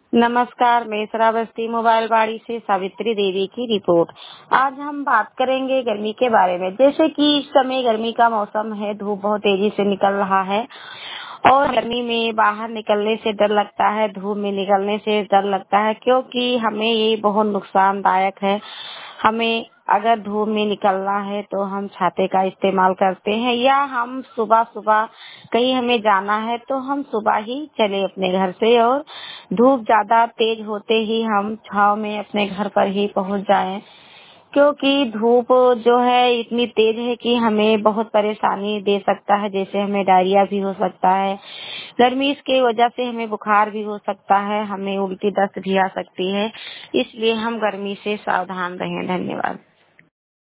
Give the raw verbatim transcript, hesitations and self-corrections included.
नमस्कार, मैं श्रावस्ती मोबाइल बाड़ी से सावित्री देवी की रिपोर्ट। आज हम बात करेंगे गर्मी के बारे में। जैसे कि इस समय गर्मी का मौसम है, धूप बहुत तेजी से निकल रहा है और गर्मी में बाहर निकलने से डर लगता है, धूप में निकलने से डर लगता है, क्योंकि हमें ये बहुत नुकसानदायक है। हमें अगर धूप में निकलना है तो हम छाते का इस्तेमाल करते हैं, या हम सुबह सुबह कहीं हमें जाना है तो हम सुबह ही चले अपने घर से, और धूप ज्यादा तेज होते ही हम छांव में अपने घर पर ही पहुंच जाएं, क्योंकि धूप जो है इतनी तेज है कि हमें बहुत परेशानी दे सकता है। जैसे हमें डायरिया भी हो सकता है, गर्मी की वजह से हमें बुखार भी हो सकता है, हमें उल्टी दस्त भी आ सकती है। इसलिए हम गर्मी से सावधान रहें। धन्यवाद।